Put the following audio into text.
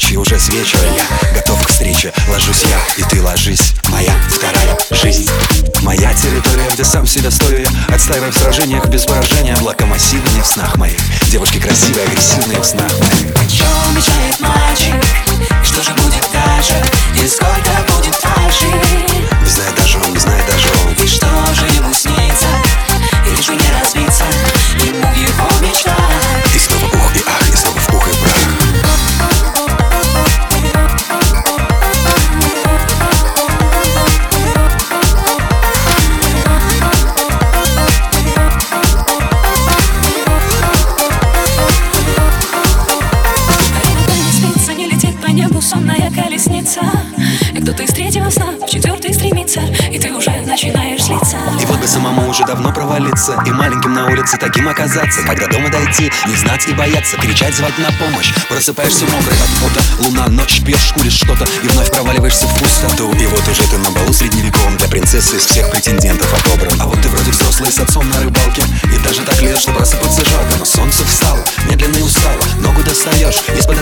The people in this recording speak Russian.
Включи уже с вечера, я готов к встрече. Ложусь я, и ты ложись. Моя вторая жизнь. Моя территория, где сам себя стою я. Отстаиваю в сражениях без поражения. Локомотивные в снах моих. Девушки красивые, агрессивные в снах моих. О чем мечтает мальчик? Что же будет дальше? И сколько будет дальше? Не знает даже он, не знает даже он. И что же ему снится? И лишь бы не разбиться ему в его мечтах. И снова ух и ах, и снова в пух и прах. Сонная колесница, и кто-то из третьего сна в четвертый стремится, и ты уже начинаешь злиться. И вот бы самому уже давно провалиться, и маленьким на улице таким оказаться. Когда дома дойти, не знать и бояться, кричать, звать на помощь. Просыпаешься мокрый от пота, луна, ночь, пьешь, куришь что-то, и вновь проваливаешься в пустоту. И вот уже ты на балу средневековом, для принцессы из всех претендентов отобран. А вот ты вроде взрослый с отцом на рыбалке, и даже так лет, что просыпаться жалко. Но солнце встало, медленно и устало, ногу достаешь, из-под